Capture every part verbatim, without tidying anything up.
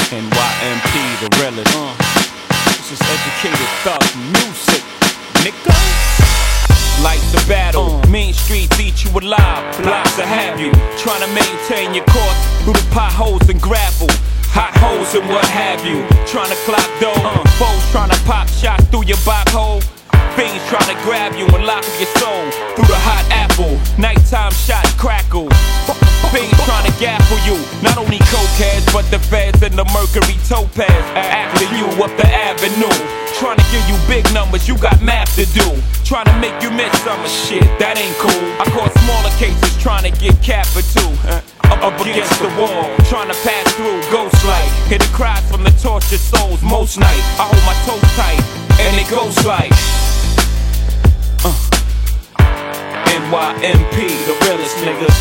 N Y M P, the realest. Uh, this is educated thug music, nigga. Life's a battle, uh, mean streets eat you alive. Blocks to have you, trying to maintain your course through the potholes and gravel, hot holes and what have you. Trying to clock dough, uh, foes trying to pop shots through your bop hole. Fiends trying to grab you and lock up your soul through the hot apple. Nighttime shot crackle. Fiends trying to gaffle you. Not only cokeheads, but the feds and the mercury topaz. After you up the avenue, trying to give you big numbers, you got math to do. Trying to make you miss some shit, that ain't cool. I caught smaller cases trying to get capital. Up, up against the wall, trying to pass through ghost light. Hear the cries from the tortured souls most night. I hold my toes tight, and it goes like uh, N Y M P, the realest niggas.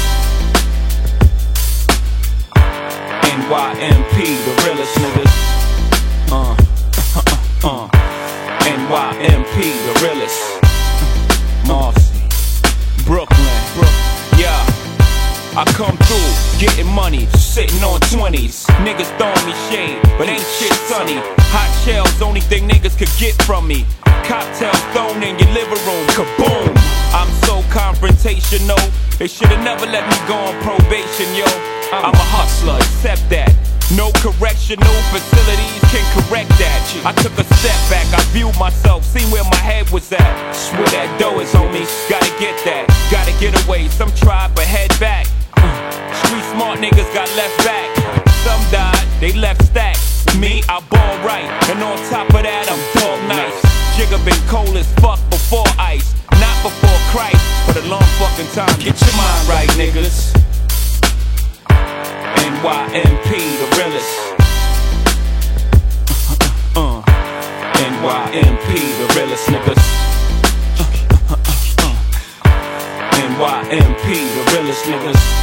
N Y M P, the realest niggas. Uh, uh, uh, N Y M P, the realest. Marcy, Brooklyn, Brooklyn, yeah. I come through, getting money, sitting on twenties. Niggas throwing me shade, but ain't shit sunny. Hot shells, only thing niggas could get from me. Cocktails thrown in your living room, kaboom. I'm so confrontational, they should've never let me go on probation, yo. I'm a hustler, accept that. No correctional facilities can correct that. I took a step back, I viewed myself, seen where my head was at. Swear that dough is on me, gotta get that. Gotta get away, some tried but head back. Street smart niggas got left back. Some died, they left stacks. Me, I ball right, and on top of that, I'm dog nice. Jigga been cold as fuck before ice, not before Christ, but a long fucking time. Get your mind right, niggas. N Y M P, the realest. Uh, uh, N Y M P, the realest niggas. Uh, uh, uh, N Y M P, the realest niggas.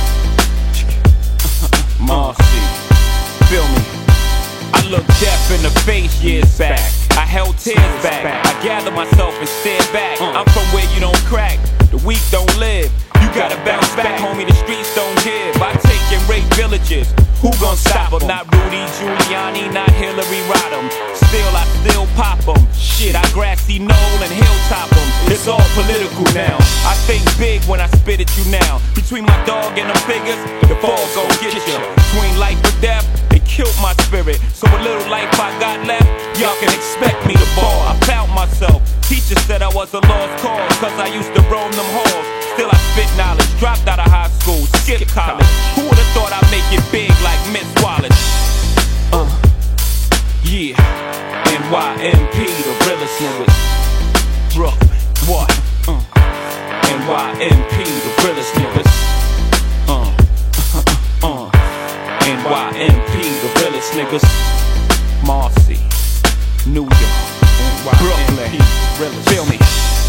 Marcy, feel me? I looked death in the face years back. I held tears back. I gathered myself and stared back. I'm from where you don't crack, the weak don't live. You gotta bounce back, homie, the streets don't give. I take and rape villages, who gon' stop them? Not Rudy Giuliani, not Hillary Rodham. Still, I still pop them. Shit, I grassy knoll and hilltop them. It's all political now. I think big when I spit at you now. Between my dog and them figures, the fall gon' get you. Between life and death, they killed my spirit. So a little life I got left, y'all can expect me to ball. I found myself. Teacher said I was a lost cause, cause I used to roam them halls. Still I spit knowledge, dropped out of high school, skipped college. Who would've thought I'd make it big like Miss Wallace? Uh, yeah, N Y M P, the realest niggas. Brooklyn, what? Uh, N Y M P, the realest niggas. Uh, uh, uh, N Y M P, the realest niggas. Marcy, New York, Brooklyn, feel me?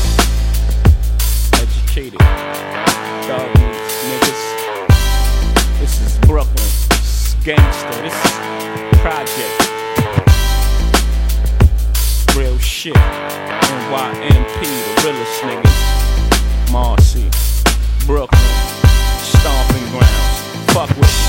Educated, dog niggas. This is Brooklyn, this is gangster, this is project. Real shit. N Y M P, the realest niggas. Marcy, Brooklyn, stomping grounds. Fuck with me.